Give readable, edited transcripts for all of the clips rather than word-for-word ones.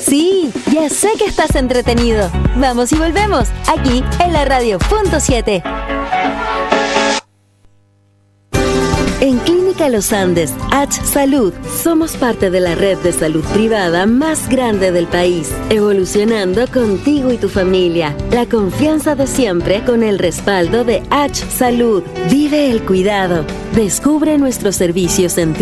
Sí, ya sé que estás entretenido. Vamos y volvemos, aquí en la radio.7. En Clínica Los Andes, H Salud, somos parte de la red de salud privada más grande del país, evolucionando contigo y tu familia. La confianza de siempre con el respaldo de H Salud. Vive el cuidado. Descubre nuestros servicios en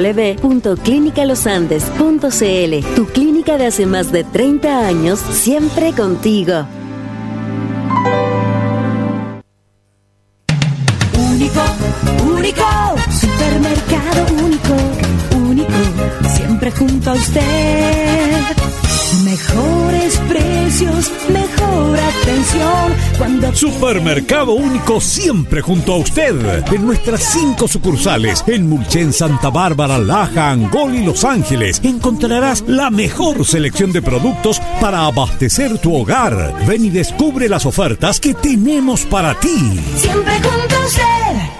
www.clinicalosandes.cl. Tu clínica de hace más de 30 años, siempre contigo. Único, único, supermercado único, único, siempre junto a usted. Mejores precios, mejor atención. Supermercado Único, siempre junto a usted. En nuestras 5 sucursales, en Mulchen, Santa Bárbara, Laja, Angol y Los Ángeles, encontrarás la mejor selección de productos para abastecer tu hogar. Ven y descubre las ofertas que tenemos para ti. Siempre junto a usted.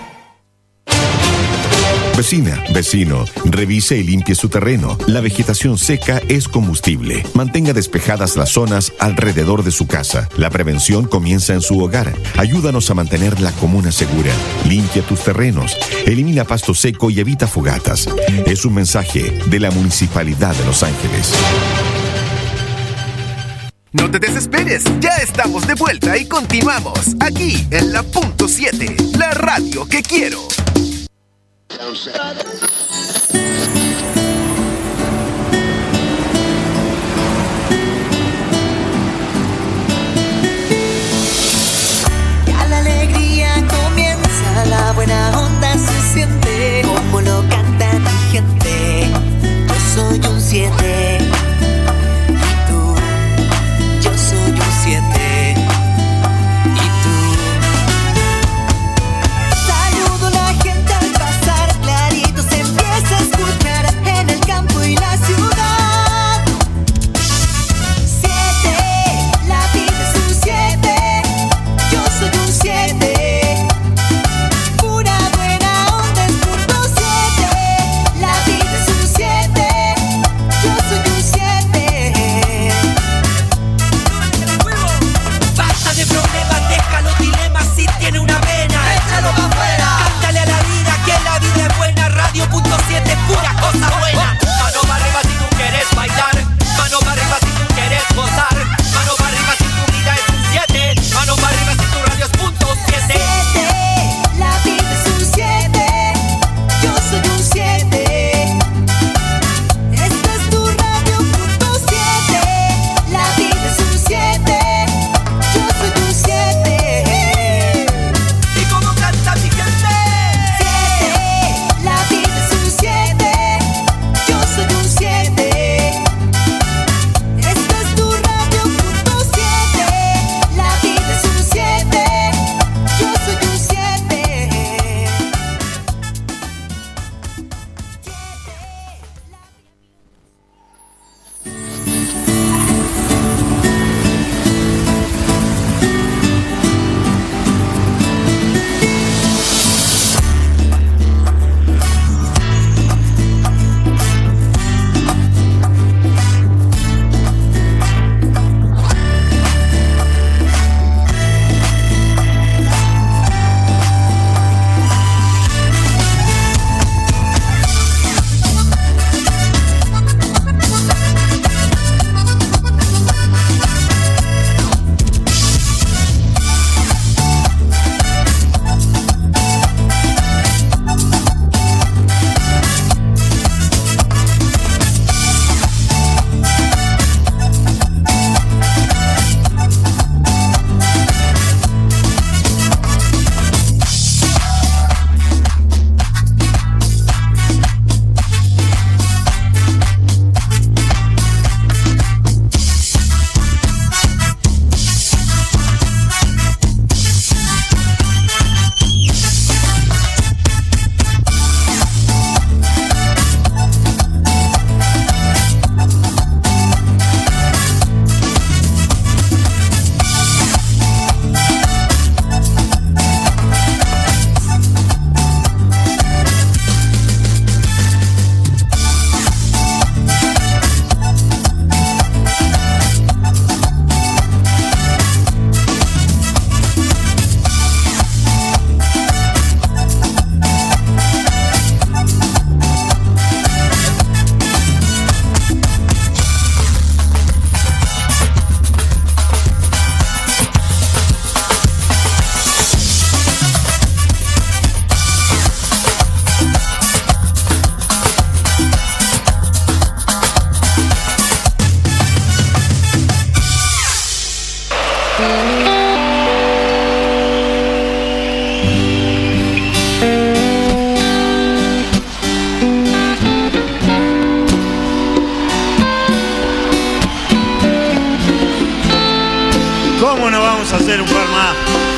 Vecina, vecino, revise y limpie su terreno. La vegetación seca es combustible. Mantenga despejadas las zonas alrededor de su casa. La prevención comienza en su hogar. Ayúdanos a mantener la comuna segura. Limpia tus terrenos. Elimina pasto seco y evita fogatas. Es un mensaje de la Municipalidad de Los Ángeles. No te desesperes, ya estamos de vuelta y continuamos aquí en la Punto 7, la radio que quiero. Ya la alegría comienza, la buena onda se siente, como lo canta mi gente. Yo soy un 7. Yo soy un 7. ¿Y tú? Saludo a la gente al pasar, clarito se empieza ¿Cómo no vamos a hacer un par más?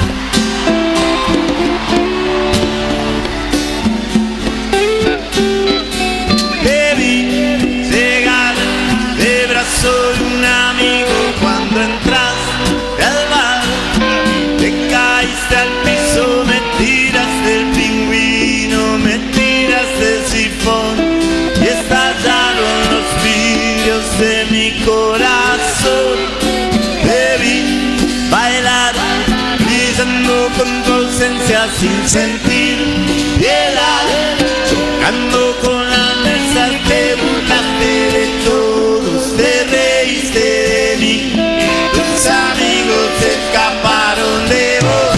Te vi llegar de brazo de un amigo cuando entraste al bar. Te caíste al piso, me tiraste el pingüino, me tiraste el sifón y estallaron los vidrios de mi corazón. Te vi bailar, brillando con tu ausencia sin sentir piedad, chocando con las mesas, te burlaste de todos, te reíste de mí, tus amigos se escaparon de vos.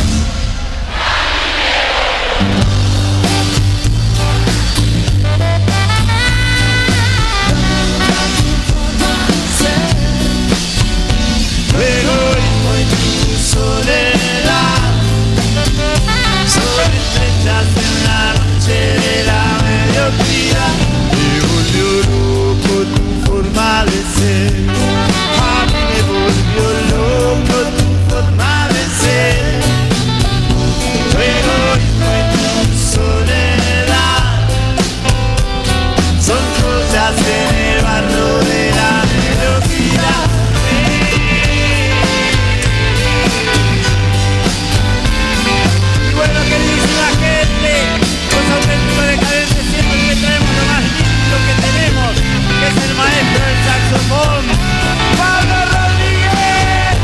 Luego hoy tu soledad, sobre estrellas en la noche de la mediodía, me volvió loco tu forma de ser, a mí me volvió loco tu forma de ser. Luego hoy tu soledad, son cosas en el barro de la melodía. Bueno, queridísima gente, los auténticos decadentes siempre le traemos lo más lindo que tenemos, que es el maestro del saxofón, Pablo Rodríguez.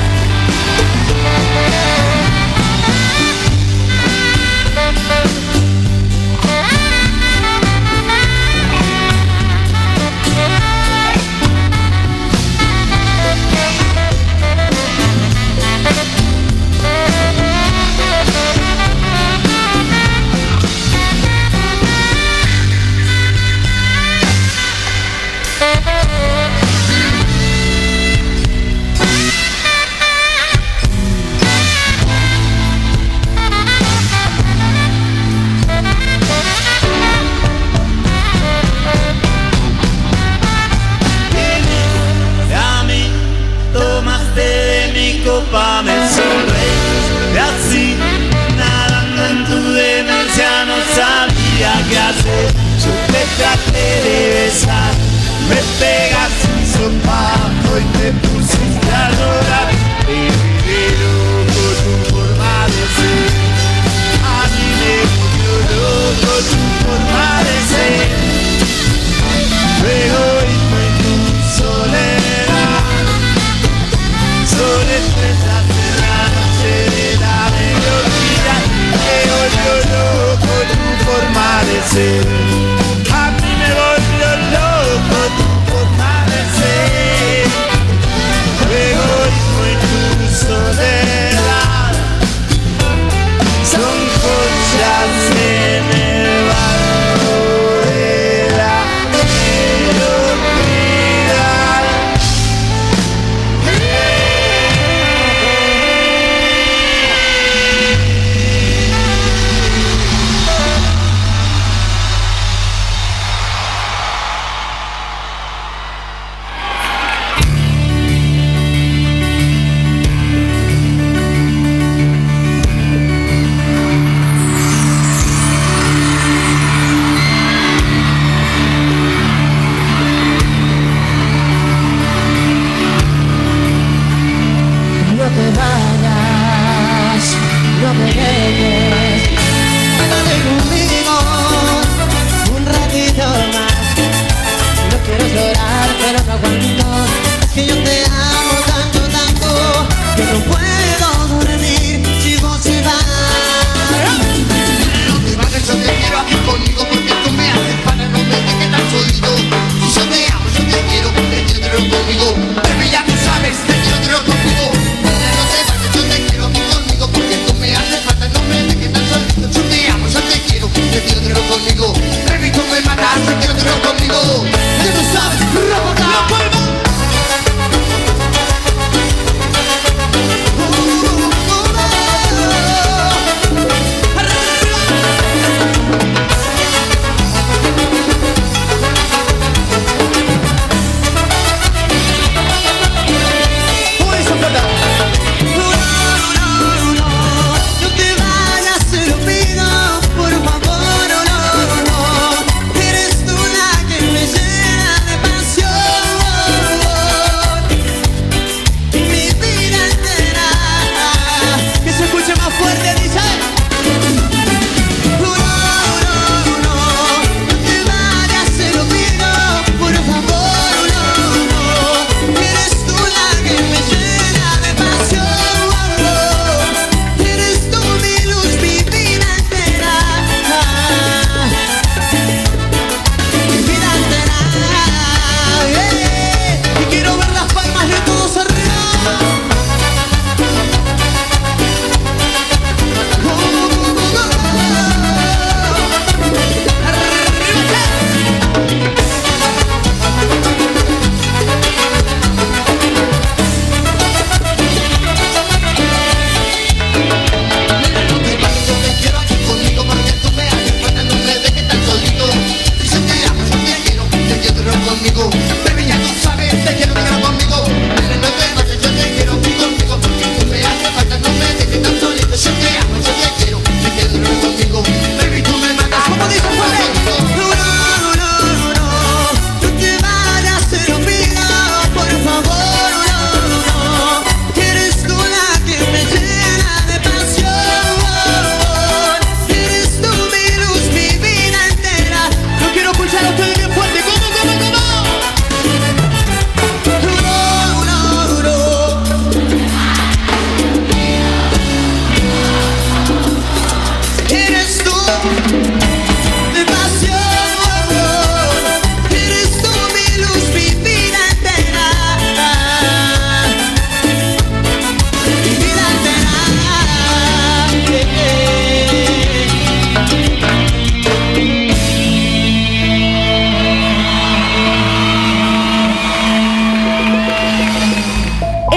A mí tomaste de mi copa, me sonreíste y así, nadando en tu demencia, no sabía qué hacer. Yo te traté de besar, me pegaste un sopapo y te pusiste a llorar. Te loco tu forma de ser, a mí me volvió loco tu forma de ser. Luego hoy tu soledad, sobre estrellas en la noche de la melodía, me volvió loco tu forma de ser, a mí me volvió loco tu forma de ser. Luego hoy tu soledad, son cosas en el barro de la melodía.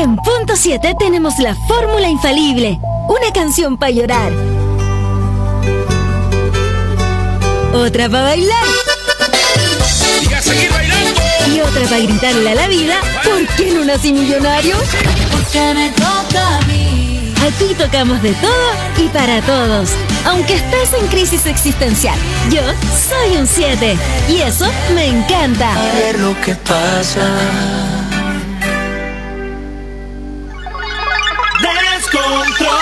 En Punto 7 tenemos la fórmula infalible. Una canción para llorar. Otra para bailar. ¡Y a seguir bailando! Y otra para gritarle a la vida, ¿por qué no nací millonario? Porque me toca a mí. Aquí tocamos de todo y para todos. Aunque estés en crisis existencial, yo soy un 7 y eso me encanta. A ver lo que pasa. Descontrol.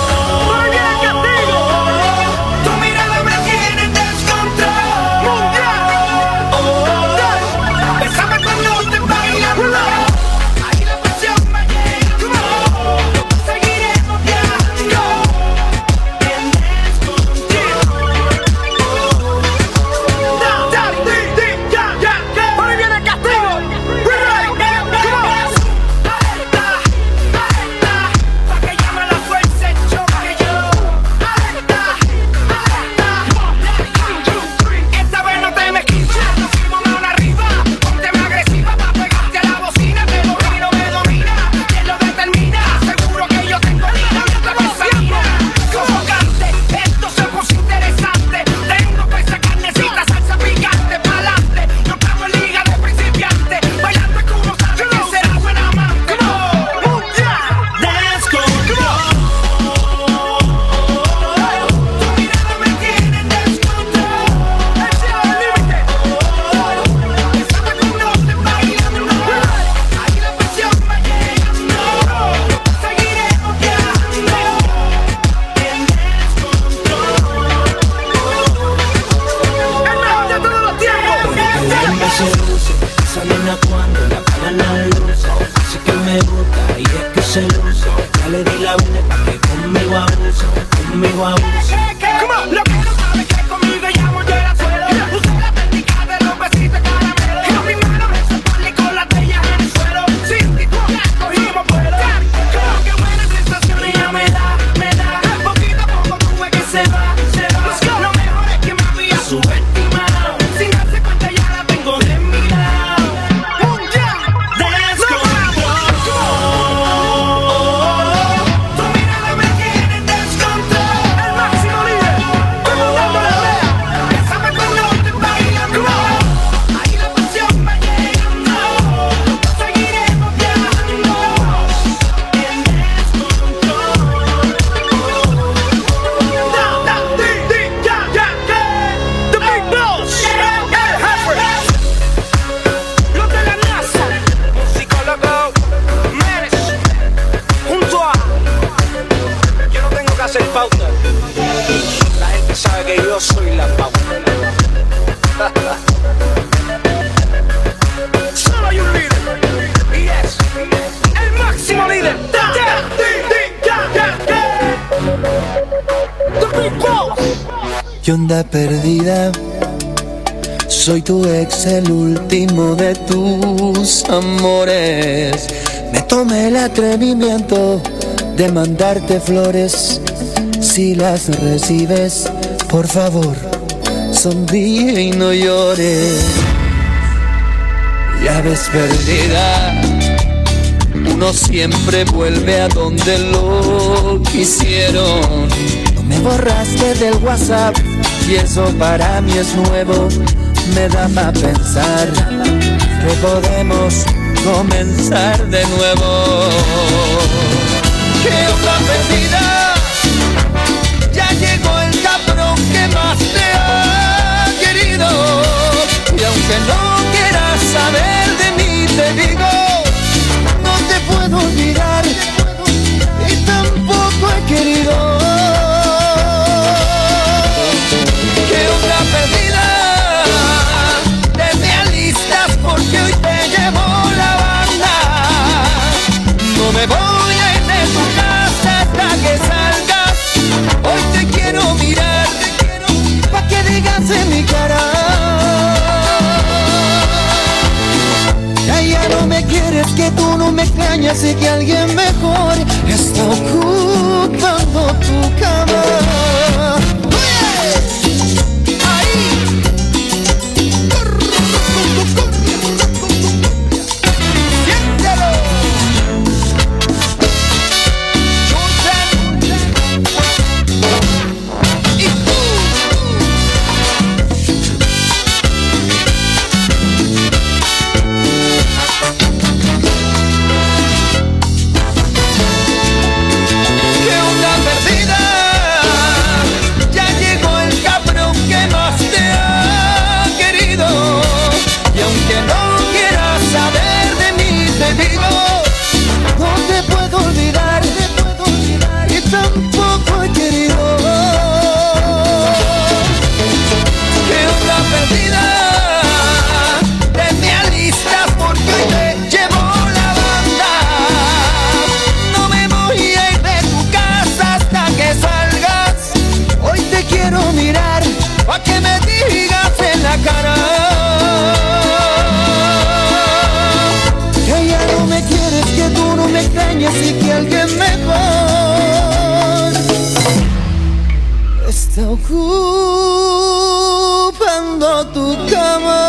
¿Qué onda perdida? Soy tu ex, el último de tus amores. Me tomé el atrevimiento de mandarte flores. Si las recibes, por favor, sonríe y no llores. Ya ves perdida, uno siempre vuelve a donde lo quisieron. No me borraste del WhatsApp y eso para mí es nuevo. Me da para pensar que podemos comenzar de nuevo. ¿Qué onda perdida? Ya llegó el cabrón que más te ha querido. Y aunque no quieras saber de mí, te digo, no te puedo olvidar y tampoco he querido. ¿Qué onda perdida? Te me alistas porque hoy te llevo la banda. No me voy a ir de tu casa hasta que salgas. Hoy te quiero mirar pa' que digas en mi cara. Ya no me quieres, que tú no me extrañas y que alguien mejor está ocupando tu cama. ocupando tu cama.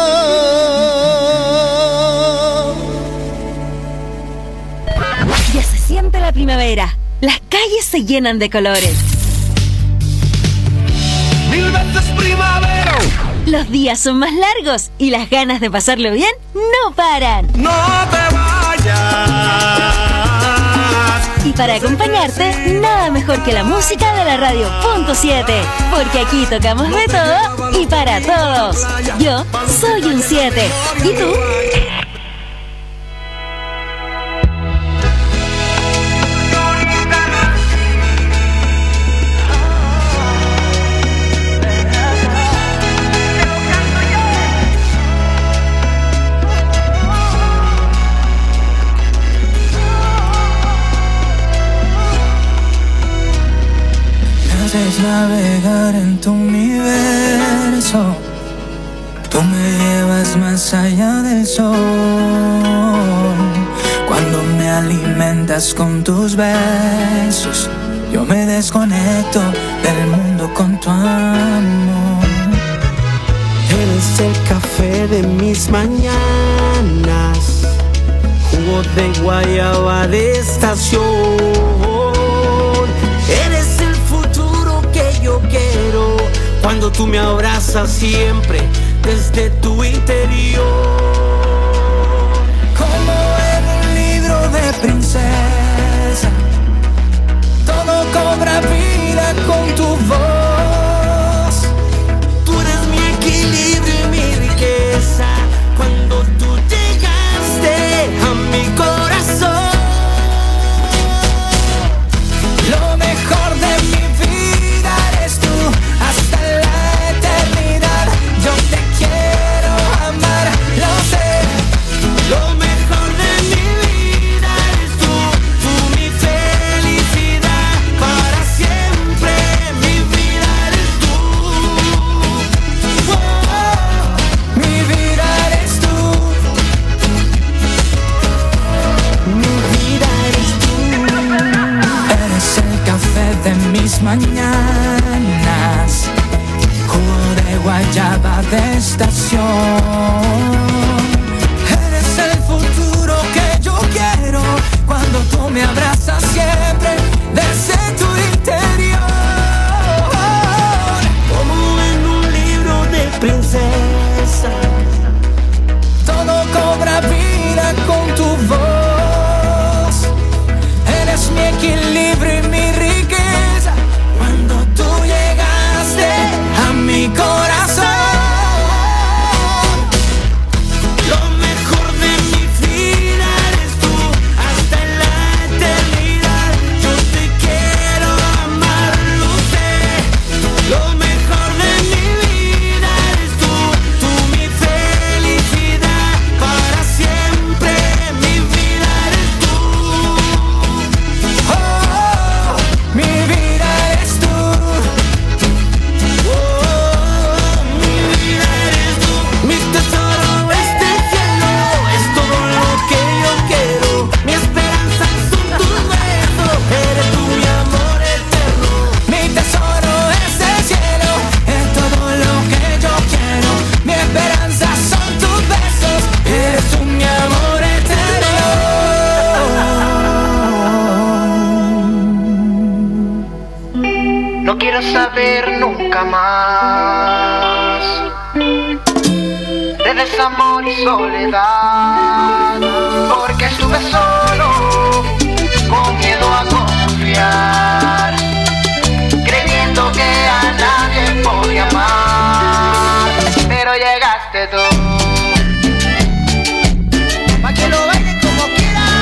Ya se siente la primavera. Las calles se llenan de colores. ¡Mil veces primavera! Los días son más largos y las ganas de pasarlo bien no paran. ¡No te vayas! Y para acompañarte, nada mejor que la música de la radio Punto 7. Porque aquí tocamos de todo y para todos. Yo soy un 7. ¿Y tú? Haces navegar en tu universo. Tú me llevas más allá del sol. Cuando me alimentas con tus besos, yo me desconecto del mundo con tu amor. Eres el café de mis mañanas, jugo de guayaba de estación. Eres el futuro que yo quiero, cuando tú me abrazas siempre desde tu interior. Como en un libro de princesa, todo cobra vida con tu voz. Tú eres mi equilibrio y mi riqueza, cuando tú llegaste a mi corazón. Lo mejor de mi vida eres tú, hasta la eternidad. Yo te quiero amar, lo sé. Lo mejor de mi vida eres tú mi felicidad para siempre. Mi vida eres tú. Oh, mi vida eres tú. Mi vida eres tú. Eres el café de mis mañanas, jugo de guayaba de estación. Eres el futuro que yo quiero, cuando tú me abrazas siempre desde tu interior. Como en un libro de princesa, Todo cobra vida con tu voz. Eres mi equilibrio y mi riqueza, cuando tú llegaste a mi corazón. lo mejor de mi vida eres tú, hasta la eternidad. Yo te quiero amar, lo sé. Lo mejor de mi vida eres tú mi felicidad para siempre. Mi vida eres tú. Oh, mi vida eres tú. Oh, mi vida eres tú. Mi tesoro, este cielo es todo lo que yo quiero. Mi esperanza son tus besos. Eres tú mi amor eterno. Mi tesoro es el cielo, es todo lo que yo quiero. Mi esperanza son tus besos, eres tú mi amor eterno. No quiero saber nunca más de desamor y soledad, porque estuve solo, con miedo a confiar, creyendo que a nadie podía amar, pero llegaste tú. Pa' que lo bailen como quieran.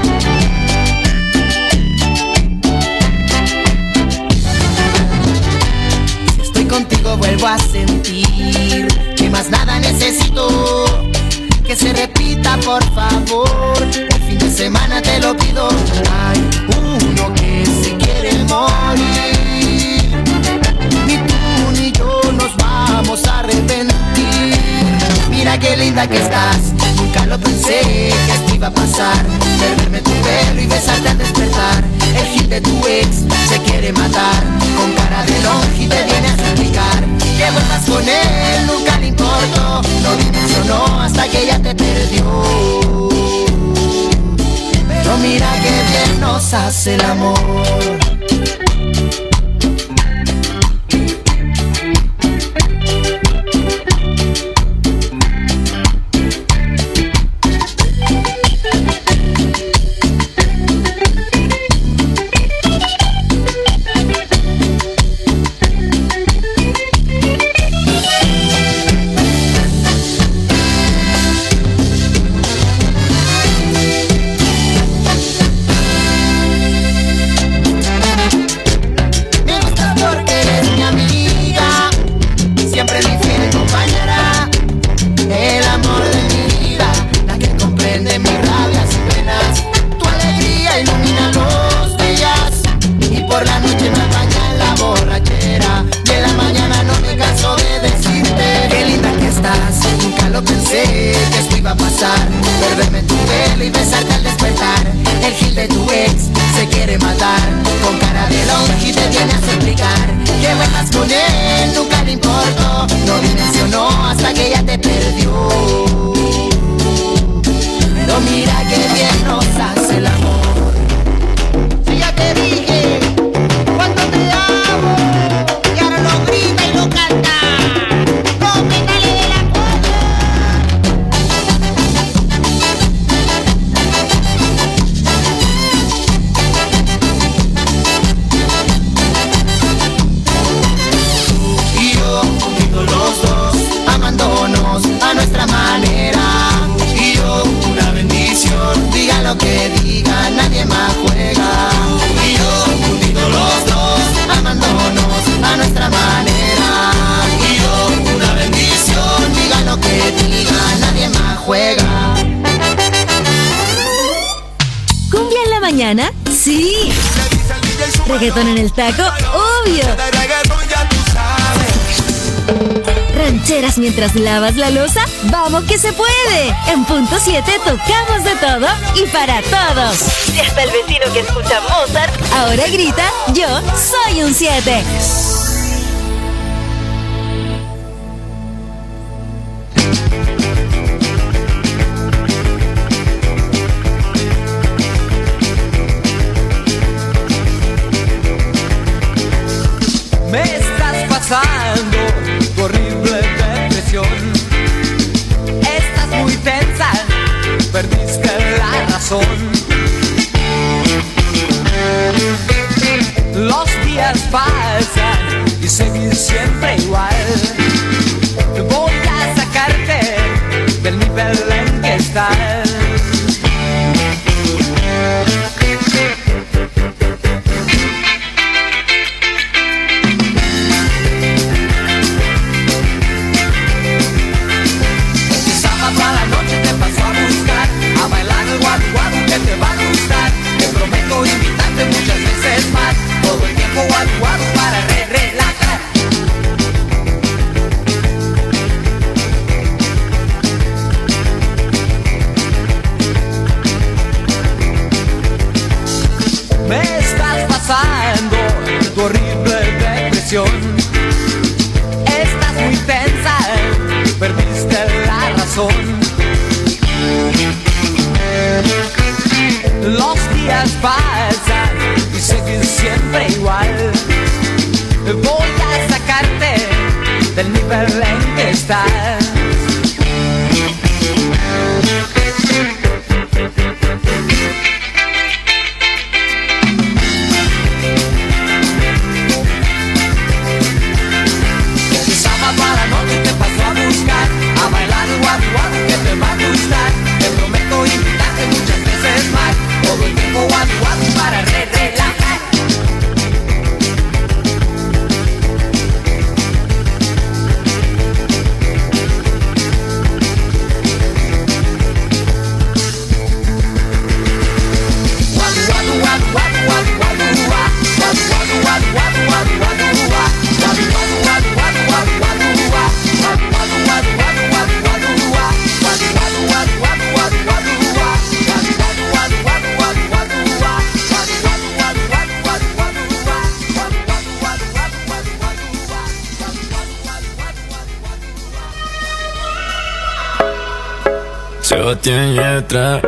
Si estoy contigo vuelvo a sentir que más nada necesito, que se repita por favor. El fin de semana te lo pido. Hay uno que se quiere morir, ni tú ni yo nos vamos a arrepentir. Mira qué linda que estás, nunca lo pensé que esto iba a pasar. Perderme tu pelo y besarte al despertar. El hit de tu ex se quiere matar, con cara de longe te viene a con él, nunca le importó. No dimensionó hasta que ella te perdió. Pero mira que bien nos hace el amor. Perderme en tu pelo y besarte al despertar. El gil de tu ex se quiere matar. Con cara de longe te viene a suplicar que vuelvas con él, nunca le importó. No dimensionó hasta que ella te perdió. Pero mira que bien nos hace el amor. Si ya te dije cuánto te amo, y ahora lo grita y lo canta. No me dale de la a nuestra manera, y yo una bendición, diga lo que diga, nadie más juega, y yo unidos los dos, amándonos a nuestra manera, y yo una bendición, diga lo que diga, nadie más juega. ¿Cumbia en la mañana? Sí. ¿Reggaetón en el taco? Obvio. ¿Rancheras mientras lavas la loza? ¡Vamos que se puede! En punto 7 tocamos de todo y para todos. Si hasta el vecino que escucha Mozart ahora grita, yo soy un 7. Me estás pasando tu horrible depresión. Estás muy tensa, perdiste la razón. Los días pasan y seguir siempre igual. Voy a sacarte del nivel en que estás. Te va a gustar, te prometo invitarte muchas veces más. Todo el tiempo guadu para relajar. Me estás pasando tu horrible depresión. Estás muy tensa, perdiste la razón. Los días pasan y seguir siempre igual. Voy a sacarte del nivel en que estás. Sábado a la noche te paso a buscar, a bailar guadu que te va a gustar. Te prometo invitarte muchas veces más. Todo el tiempo guadu para relajar. Sebastián Yatra.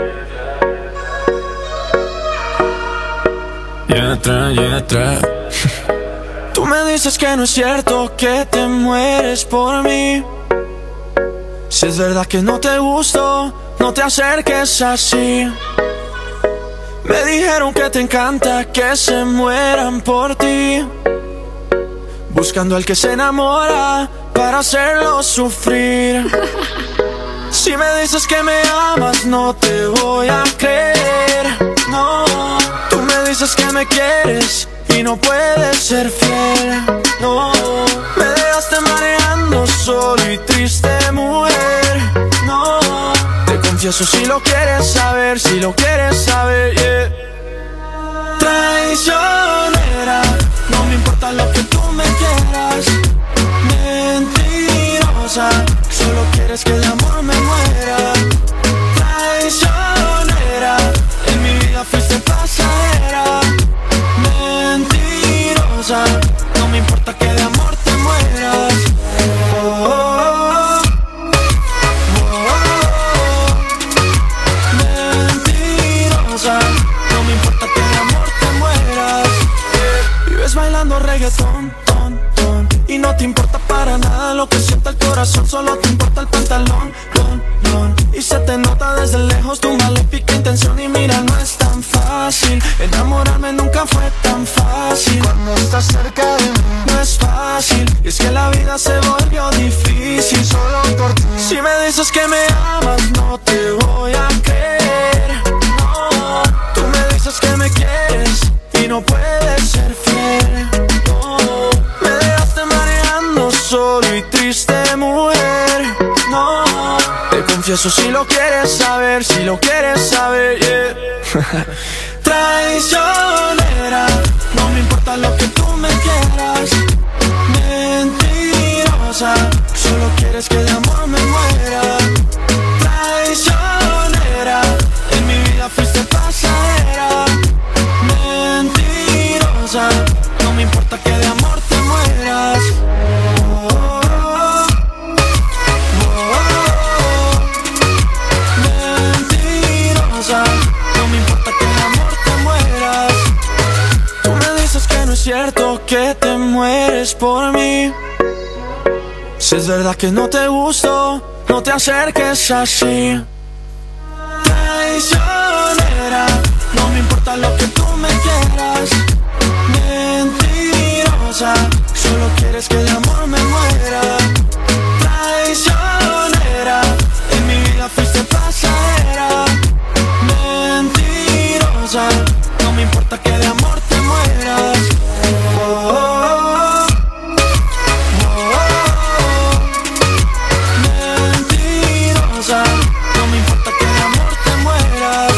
Yatra. Tú me dices que no es cierto que te mueres por mí. Si es verdad que no te gusto, no te acerques así. Me dijeron que te encanta que se mueran por ti, buscando al que se enamora para hacerlo sufrir. Si me dices que me amas, no te voy a creer, no. Tú me dices que me quieres y no puedes ser fiel, no. Me dejaste mareando solo y triste, mujer, no. Te confieso si lo quieres saber, yeah. Traicionera, no me importa lo que tú me quieras. Mentirosa, solo quieres que de amor me muera. Traicionera, en mi vida fuiste pasajera. Mentirosa, no me importa que de amor te mueras. Mentirosa, no me importa que de amor te mueras. Vives bailando reggaetón, y no te importa para nada lo que sienta el corazón, solo te importa el pantalón, y se te nota desde lejos tu maléfica intención. Y mira, no es tan fácil, enamorarme nunca fue tan fácil. Cuando estás cerca de mí no es fácil, y es que la vida se volvió difícil solo por ti. Si me dices que me amas, no te voy a creer, no. Tú me dices que me quieres y no puedes ser fiel, no. Me dejaste mareando solo y triste, mujer, no. Te confieso si lo quieres saber, yeah. Traicionera, no me importa lo que tú me quieras. Mentirosa, solo quieres que de amor me muera. Traicionera, en mi vida fuiste pasajera. Mentirosa, no me importa que de amor te mueras. Mentirosa, no me importa que de amor te mueras. Tú me dices que no es cierto que te mueres por mí. Si es verdad que no te gusto, no te acerques así. Traicionera, no me importa lo que tú me quieras. Mentirosa, solo quieres que de amor me muera. Traicionera, en mi vida fuiste pasajera. Mentirosa, no me importa que de amor te mueras. Mentirosa, no me importa que de amor te mueras.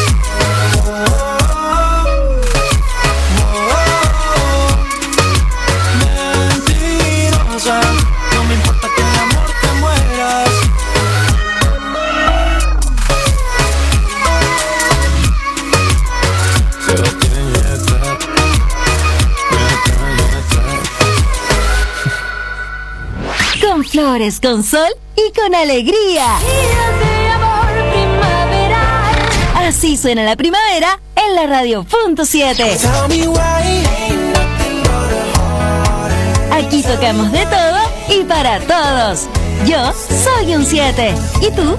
Mentirosa, no me importa que de amor te mueras. Con flores, con sol y con alegría. Así suena la primavera en la radio Punto 7. Aquí tocamos de todo y para todos. Yo soy un 7. ¿Y tú?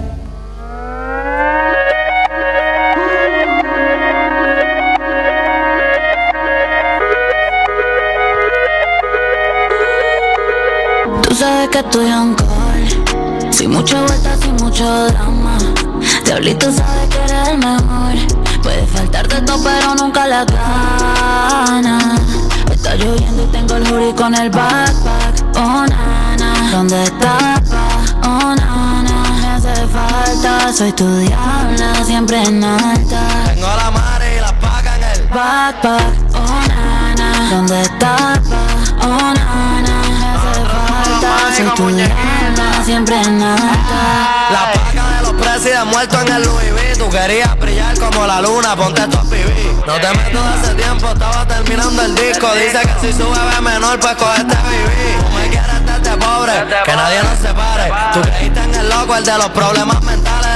Tú sabes que estoy on call, sin mucha vuelta, sin mucho drama. Diablito sabe que eres el mejor. Puede faltarte todo pero nunca la gana. Está lloviendo y tengo el hoodie con el backpack. Oh nana, ¿dónde estás? Oh nana, me hace falta. Soy tu diabla, siempre en alta. Tengo la madre y la paga en el backpack. Oh nana, ¿dónde estás? Oh nana, me hace falta. Soy tu diabla, siempre en alta. La paga de los presidentes muertos en el Louis V. Tú querías brillar como la luna, ponte tu pibí. No te meto de hace tiempo, estaba terminando el disco. Dice que si su bebé menor, pues cogete vivir. Tú me quieres darte pobre, que nadie nos separe. Tú creíste en el loco, el de los problemas mentales.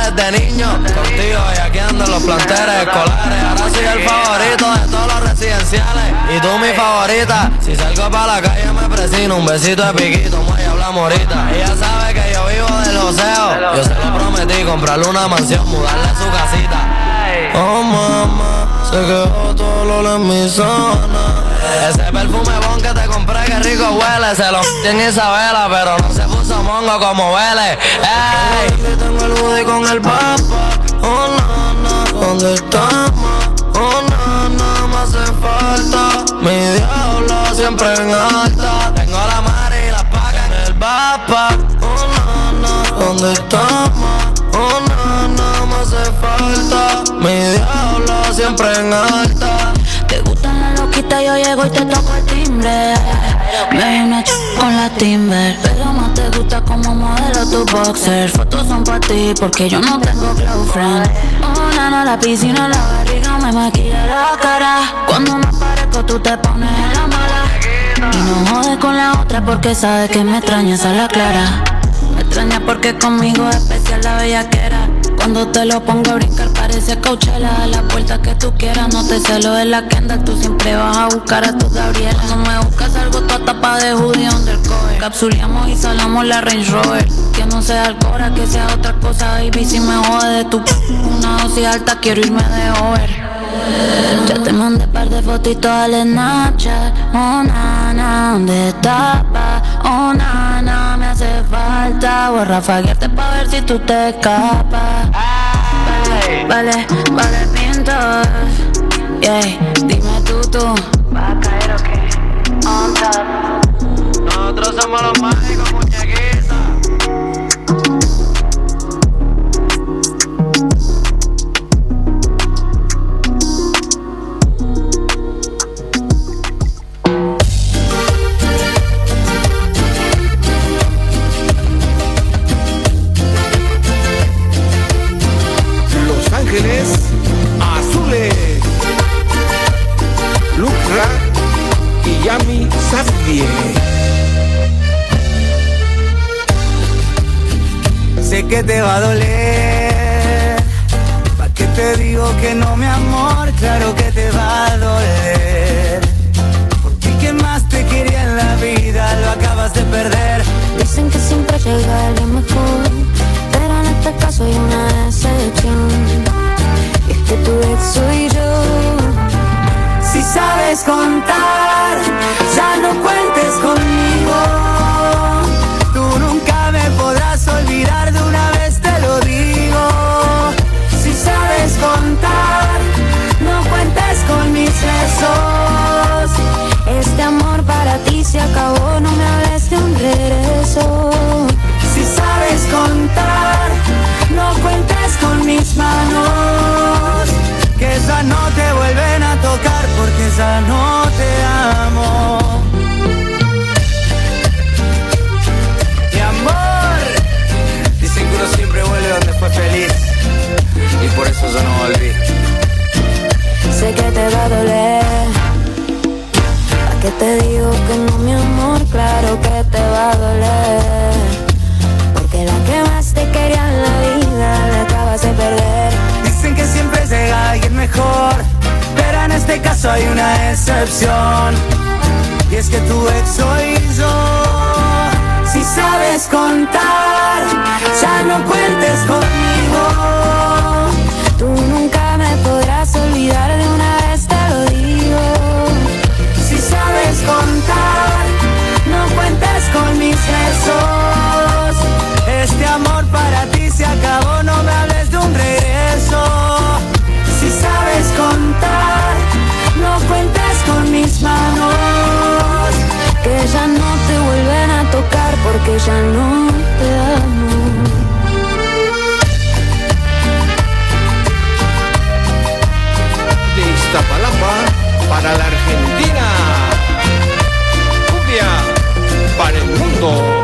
desde niño. Contigo y aquí ando en los planteles escolares. Ahora soy el favorito de todos los residenciales. Y tú mi favorita. Si salgo para la calle me presino. Un besito de piquito, y hablamos ahorita. Ella sabe que yo vivo del joseo. Yo se lo prometí, comprarle una mansión, mudarle a su casita. Oh mamá, se quedó todo lo en mi zona. Ese perfume bon que te compré, que rico huele. Se lo en Isabela, pero no se puso mongo como huele. Ey, tengo el hoodie con el papa. Oh nana, ¿dónde estamos? Oh nana, me hace falta. Mi diablo siempre en alta. Tengo la madre y la paga en el papa. Oh nana, ¿dónde estamos? Oh nana, me hace falta. Mi diablo siempre en alta. Te gustan las loquitas, yo llego y te toco el timbre. Me vi una con la Timber, pero más te gusta como modelo tu boxer. Fotos son para ti porque yo no tengo girlfriend. Oh nana, la piscina, la barriga me maquilla la cara. Cuando me aparezco tú te pones en la mala. Y no jodes con la otra porque sabes que me extrañas a la clara. Me extraña porque conmigo es especial la bellaquera. Cuando te lo pongo a brincar parece Coachella. A la puerta que tú quieras, no te celo de la Kendall. Tú siempre vas a buscar a tu Gabriela. No me buscas algo, toda tapa de hoodie undercover. Capsuleamos y salamos la Range Rover. Que no sea Alcora, que sea otra cosa, baby. Si me jode de tu una dosis alta, quiero irme de over. Ya te mandé par de fotitos al Snapchat. Oh nana, ¿dónde estás? Oh nana, me hace falta. Voy a rafaguearte pa' ver si tú te escapas. Vale, pintos. Yeah, dime tú. ¿Vas a caer o qué? On top. Nosotros somos los mágicos, muñequitos. Azules, Lucra y Yami Sadie. Sé que te va a doler. ¿Pa' qué te digo que no, mi amor? Claro que te va a doler. Porque quien más te quería en la vida lo acabas de perder. Dicen que siempre llega alguien mejor, pero en este caso hay una excepción. Y es que tu ex soy yo. Si sabes contar, ya no cuentes conmigo. Tú nunca me podrás olvidar, de una vez te lo digo. Si sabes contar, no cuentes con mis besos. Este amor para ti se acabó, no me hables de un regreso. Si sabes contar, no cuentes con mis manos, que ya no te vuelven a tocar porque ya no te amo. Mi amor, dicen que uno siempre vuelve donde fue feliz, y por eso yo no volví. Sé que te va a doler. ¿A qué te digo que no, mi amor? Claro que te va a doler. Porque la que más te quería en la vida la acabas de perder. Dicen que siempre llega alguien mejor, pero en este caso hay una excepción. Y es que tu ex soy yo. Si sabes contar, ya no cuentes conmigo. Tú nunca me podrás olvidar, de una vez te lo digo. Si sabes contar, no cuentes con mis besos. Este amor para ti se acabó, no me hables de un regreso. Si sabes contar, no cuentes con mis manos, que ya no te vuelven a tocar porque ya no te amo. De Iztapalapa para la Argentina, cumbia para el mundo.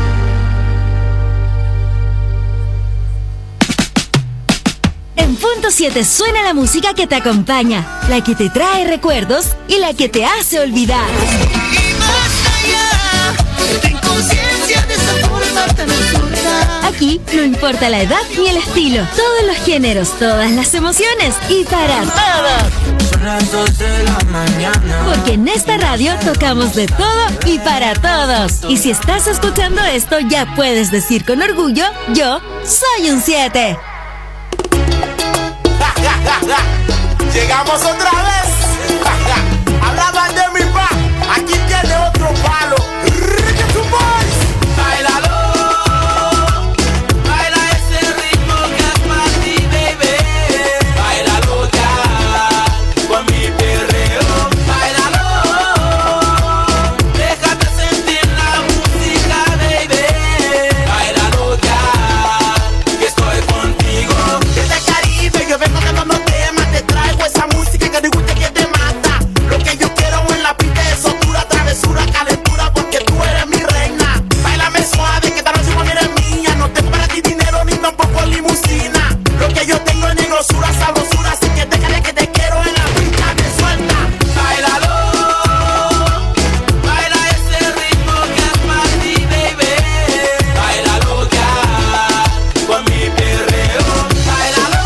En Punto 100.7 suena la música que te acompaña, la que te trae recuerdos y la que te hace olvidar. Y más allá, ten conciencia de esa forma tan absurda. Aquí no importa la edad ni el estilo, todos los géneros, todas las emociones y para todos. Son las 2 de la mañana. Porque en esta radio tocamos de todo y para todos. Y si estás escuchando esto, ya puedes decir con orgullo, yo soy un 7. Llegamos otra vez. Hablaban de mi pa, aquí tiene otro palo. Reggaeton Boys. Báilalo, baila ese ritmo que es para ti, baby. Báilalo ya, con mi perreo. Báilalo, déjate sentir la música, baby. Báilalo ya, que estoy contigo. Desde Caribe yo vengo cantando temas, te traigo esa música que te gusta, que te mata. Lo que yo quiero en la pista es sotura, travesura, calentura, porque tú eres mi reina. Báilame suave, que esta noche mami eres mía. No te para ti dinero ni tampoco limusina. Lo que yo tengo es negrosura, sabrosura, así que déjale que te quiero en la pista, me suelta. Báilalo, baila ese ritmo que es para ti, baby. Báilalo ya, con mi perreo. Báilalo,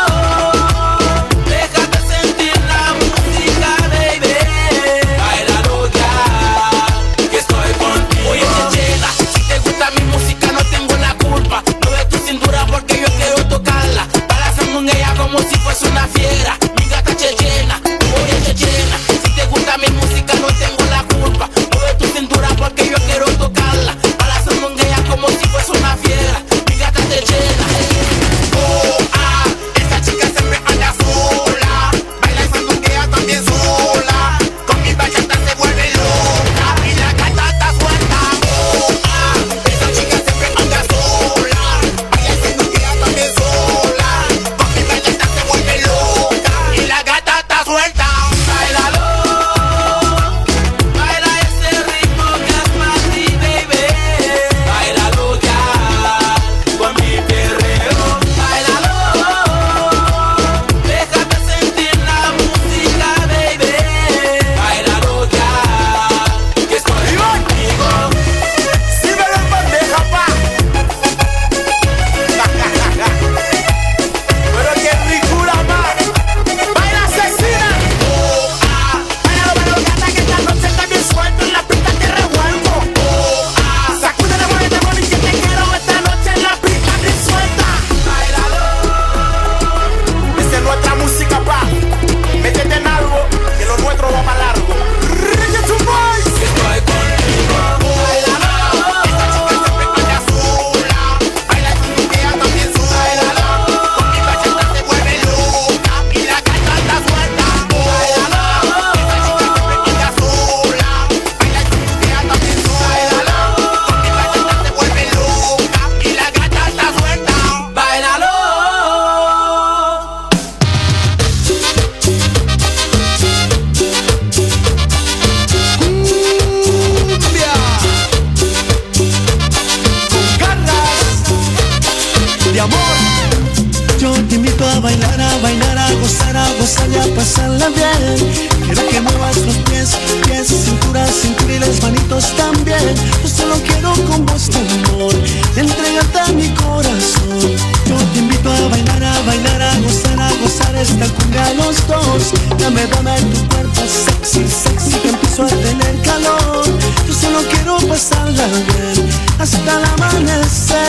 déjate sentir la música, baby. Báilalo ya, que estoy contigo. Oye, Chechena, si te gusta mi música no tengo la culpa. Mueve tu cintura porque yo quiero tocarla. Bailando en ella como si fuese una fiera. Mi gata Chechena, oye Chechena, si te gusta mi música no tengo la culpa. Mueve tu cintura porque yo quiero tocarla. Bailando en ella como si fuese una fiera. Mi gata Chechena. Oh, ah, esta chica se me anda sola. Baila esa ella también sola. Con mi bachata se vuelve loca. Y la gata está suelta. Oh, ah, esta chica se me anda sola. Baila esa ella también sola. Con mi bachata se vuelve loca. Y la gata está suelta. Báilalo, baila ese ritmo que es para ti, baby. Báilalo ya, con mi perreo. Báilalo, déjate sentir la música, baby. Báilalo ya, que estoy contigo. Si me lo bandeja, pa. Pero qué ricura, ma. Baila asesina. Oh, ah, bailalo, gata, que esta noche está bien suelto. En la pista te revuelvo. Oh, ah, sacúdele, muévete, mami, que te quiero esta noche en la pista bien suelta. Bailalo. Esta es nuestra música, pa. Métete en algo, que lo nuestro va para largo. Reggaeton Boys. Estoy contigo. Bailalo. Esta chica se me anda sola. Baila ella también sola. Con mi bachata se vuelve loca. Y la gata está suelta. Bailalo. Esta chica se me anda sola. Baila ella también sola. Con mi bachata se vuelve loca. Y la gata está suelta. Báilalo. Cumbia. Con garras de amor. Yo te invito a bailar, a gozar y a pasarla bien. Quiero que muevas los pies, cintura y las manitos también. Yo solo quiero con vos tu amor, entregarte a mi corazón. Yo te invito a bailar, a gozar esta cumbia los dos. Dame tu cuerpo sexy, que empiezo a tener calor. Yo solo quiero pasarla bien, hasta el amanecer.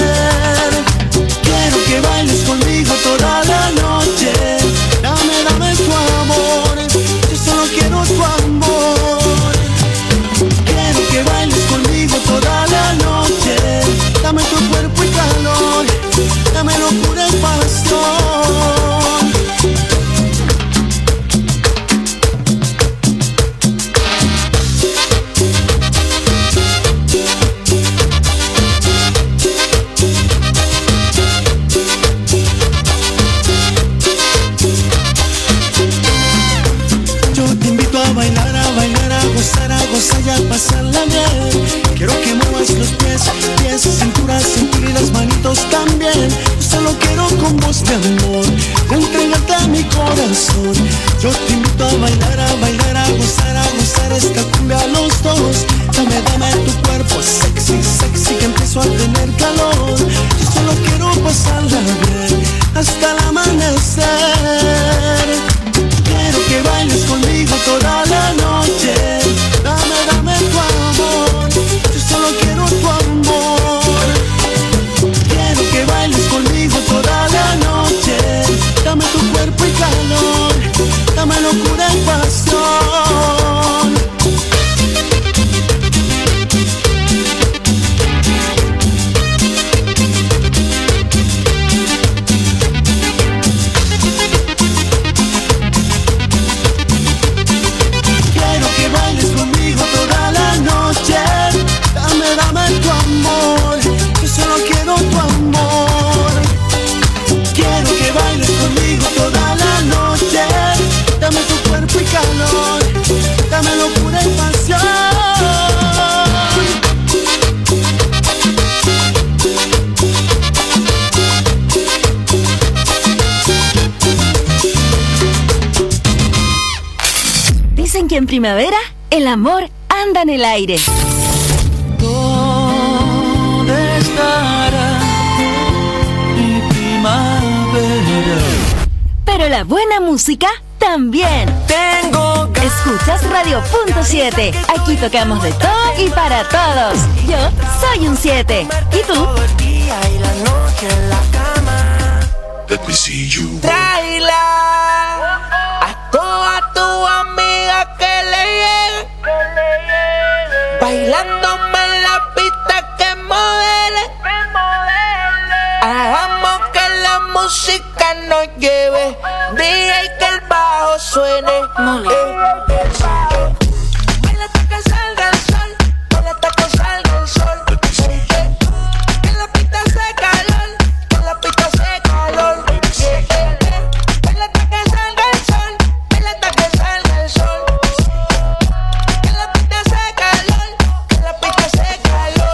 Quiero que bailes conmigo toda la noche. Dame tu amor. Yo solo quiero tu amor. Quiero que bailes conmigo toda la noche. Dame tu cuerpo y calor. Dame locura y pasión. primavera, el amor anda en el aire. ¿Dónde estará mi primavera? Pero la buena música también. Escuchas Radio Punto 7. Aquí tocamos de todo y para todos. Yo soy un 7. ¿Y tú? Let me see you. Tráela a toda tu amiga que le llegue, bailándome en la pista que modele. Hagamos que la música nos lleve, DJ que el bajo suene. Baila hasta que salga el sol, baila hasta que salga el sol. Que la pista hace calor, que la pista hace calor. Baila hasta que salga el sol, baila hasta que salga el sol. Que la pista hace calor, que la pista hace calor.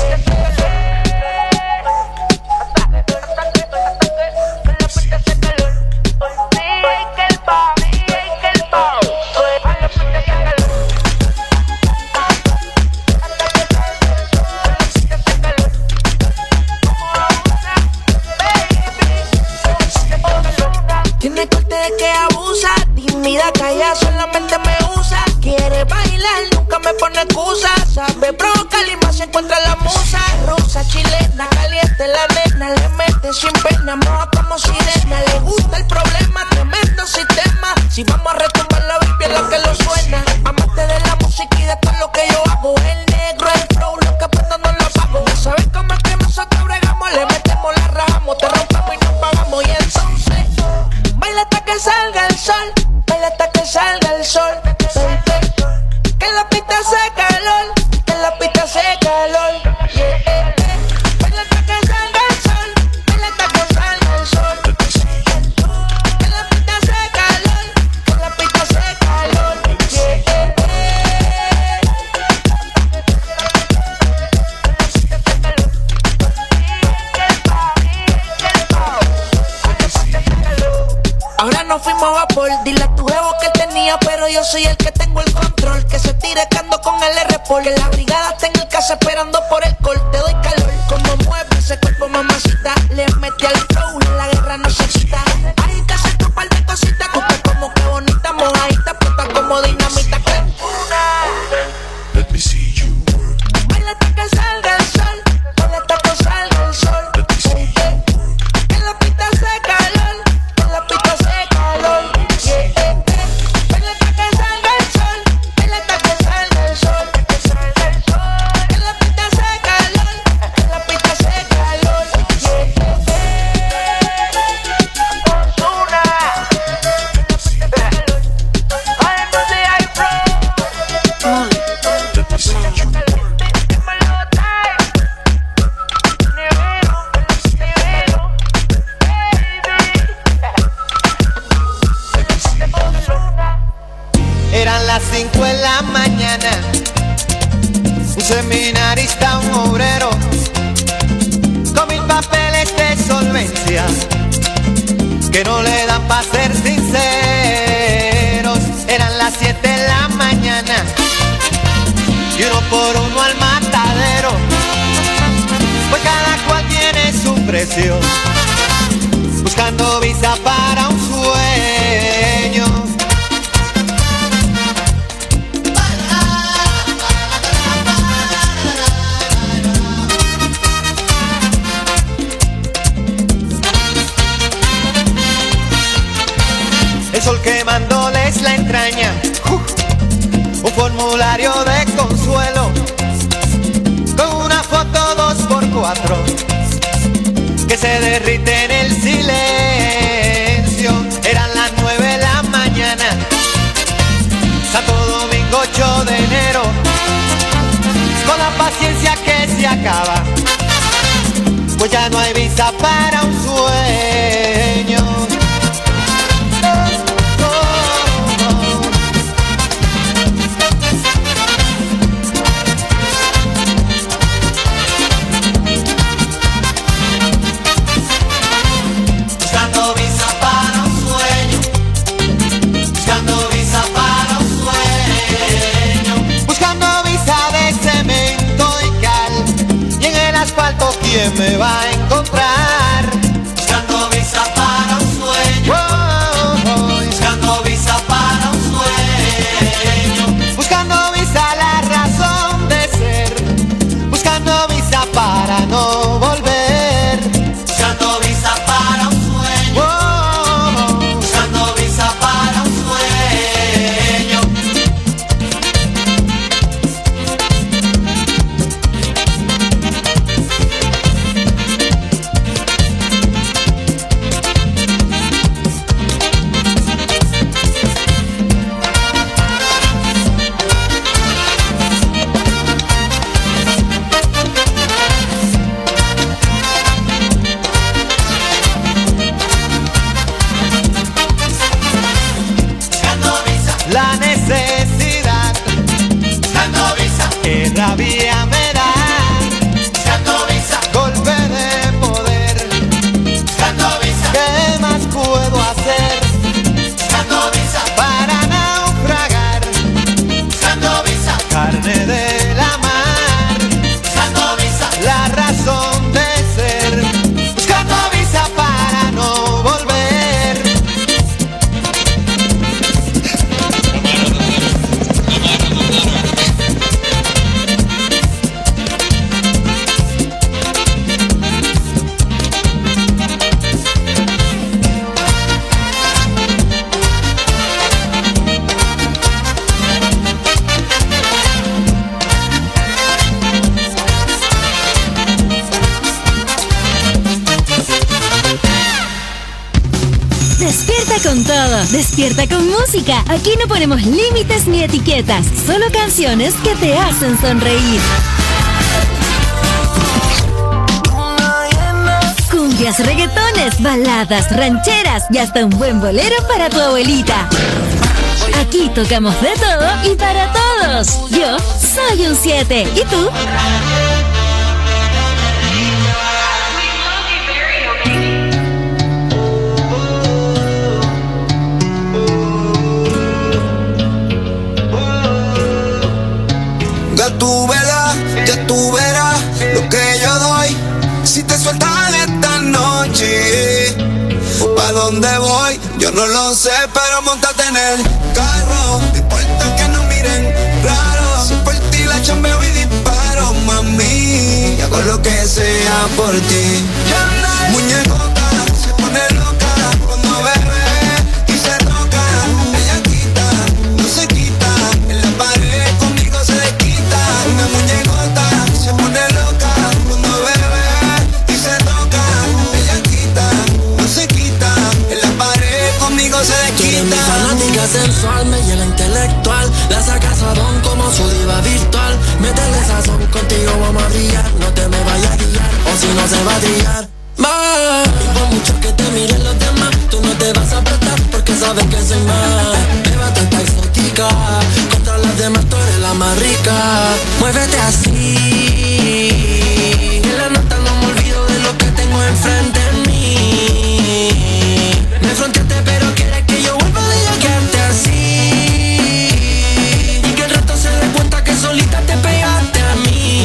Tiene corte de que abusa, tímida, calla, solamente me usa. Quiere bailar, nunca me pone excusa. Sabe provocar y más se encuentra la musa. Rusa, chilena, caliente la nena. Le mete sin pena, moja como sirena. Le gusta el problema, tremendo sistema. Si vamos a retumbar la baby es lo que lo suena. Amante de la música y de todo lo que yo hago. El negro, el flow, lo que prendo no lo pago. Ya sabes cómo es que nosotros bregamos. Le metemos, la rajamos, te rompemos y nos pagamos. Y entonces baila hasta que salga el sol, baila hasta que salga el sol. Que la pista hace calor, que la pista hace calor. Baila hasta que salga el sol, baila hasta que salga el sol. Que la pista hace calor, que la pista hace calor. Ahora nos fuimos a vapor, dile a tu jevo que él tenía, pero yo soy el que tengo el control. Que se tire cando con el R-Pol, que la brigada está en el casa esperando por el col. Te doy calor, como mueve ese cuerpo, mamacita. Le metí al flow, la guerra no se quita. Hay que hacer un par de cositas, tú estás como que bonita, mojadita, puesta como dinamita. Let me see you work. Baila hasta que salga el sol, baila hasta que salga el sol. Que la pista hace calor, que la pista hace calor. Baila hasta que salga el sol, baila hasta que salga el sol. Que la pista hace calor, que la pista hace calor. Ozuna. Ay, no sé, ay, bro. Let me see you work. Eran las 5 de la mañana, un seminarista, un obrero, con 1000 papeles de solvencia, que no le dan pa' ser sinceros. Eran las 7 de la mañana, y uno por uno al matadero, pues cada cual tiene su precio, buscando visa para un sueño. El sol quemándoles la entraña, un formulario de consuelo, con una foto 2x4, que se derrite en el silencio. Eran las 9 de la mañana, Santo Domingo 8 de enero, con la paciencia que se acaba, pues ya no hay visa para un sueño. Buscando visa para un sueño, buscando visa para un sueño. asfalto, ¿quién me va a encontrar? Buscando visa para un sueño. Buscando visa para un sueño. Buscando visa la razón de ser. Buscando visa para no volver. Buscando visa para un sueño. Buscando visa para un sueño. La necesidad, buscando visa, que rabia me da, buscando visa, golpe de poder, buscando visa, ¿qué más puedo hacer? Buscando visa, para naufragar, buscando visa, carne de la mar, buscando visa, la razón de ser, buscando visa para no volver. Despierta con todo, despierta con música. Aquí no ponemos límites ni etiquetas, solo canciones que te hacen sonreír. Cumbias, reggaetones, baladas, rancheras y hasta un buen bolero para tu abuelita. Aquí tocamos de todo y para todos. Yo soy un 7. ¿Y tú? Ya tú verás lo que yo doy. Si te sueltas esta noche, ¿pa' dónde voy? Yo no lo sé, pero montate en el carro. No importa que nos miren raro. Si por ti la chambeo y disparo, mami, y hago lo que sea por ti. Muñecota se pone loca cuando bebe y se toca. Ella quita, no se quita. En la pared conmigo se desquita. Una muñecota se pone loca cuando bebe y se toca. Ella quita, no se quita. En la pared conmigo se desquita. Tú eres mi fanática sensual, me llena intelectual. La sacas a don como su diva virtual. Métele sazón, contigo vamos a brillar. No te me vayas a guiar, o si no se va a trillar. Y por mucho que te miren los demás, tú no te vas a prestar porque sabes que soy más. Llévate esta exótica, contra las demás tú eres la más rica. Muévete así, en la nota no me olvido de lo que tengo enfrente de mí. Me fronteaste pero quieres que yo vuelva a quedarte así. Y que el resto se dé cuenta que solita te pegaste a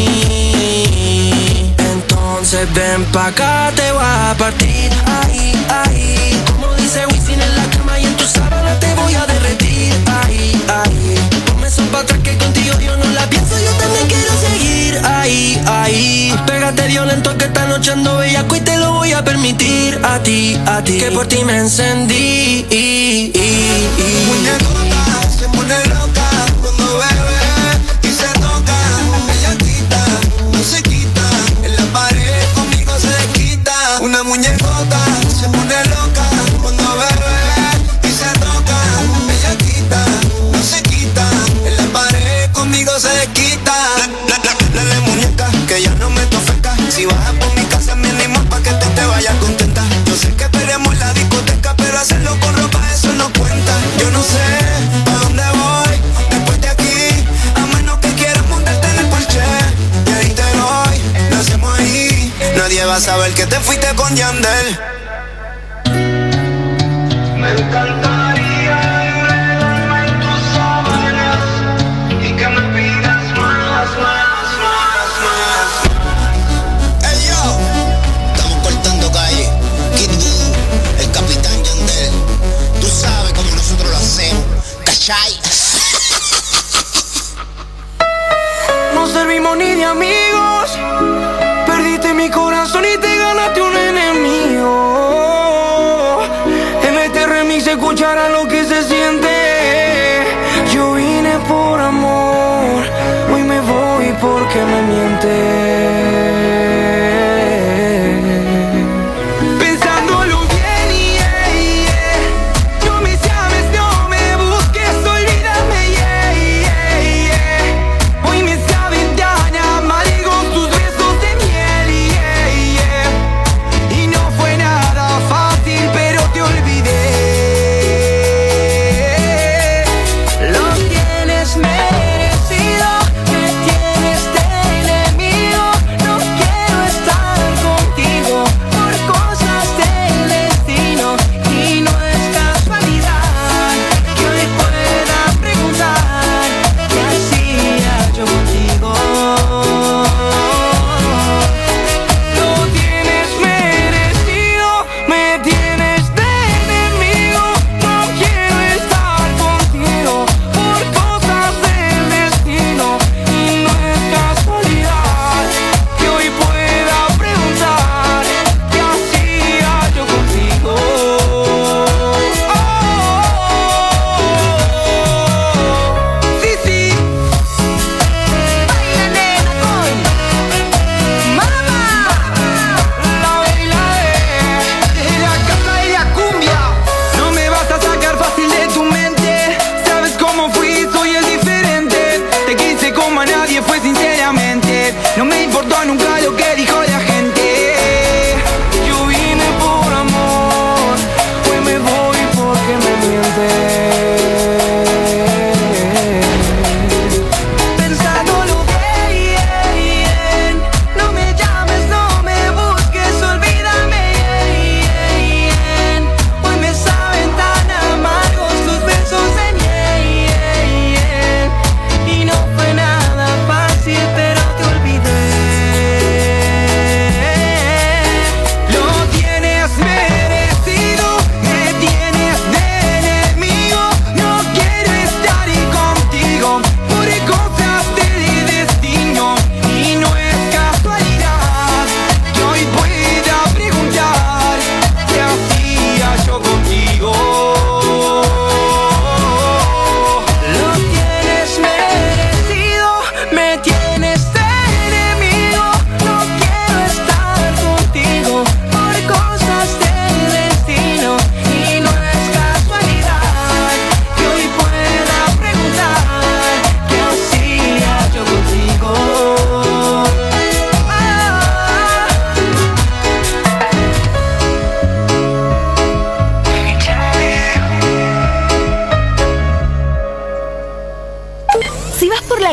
mí. Entonces ven pa' acá, te voy a partir. Ahí, ahí. Como dice Wisin en la cama y en tu sábana te voy a derretir. Ahí, ahí. Ponme eso pa' atrás que contigo yo no la pienso, yo también quiero seguir. Ahí, ahí. Pégate violento que esta noche ando bellaco y te lo voy a permitir. A ti, que por ti me encendí. Muñecota se pone loca cuando bebe y se toca. Ella quita, no se quita. En la pared conmigo se desquita. Una muñecota se pone loca cuando bebe y se toca. Ella quita, no se quita. En la pared conmigo se desquita. Dale muñeca, que ya no me tofeca. Si bajas por mi casa me animo pa' que tú te vayas contenta. Yo sé que peleamos la discoteca, pero hacerlo con ropa eso no cuenta. Yo no sé pa' dónde voy después de aquí, a menos que quieras montarte en el Porsche. Y ahí te doy, lo hacemos ahí. Nadie va a saber que te fuiste con Yandel. Me encantaría enredarme en tus sábanas y que me pidas más.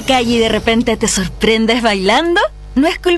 calle y de repente te sorprendes bailando, no es culpa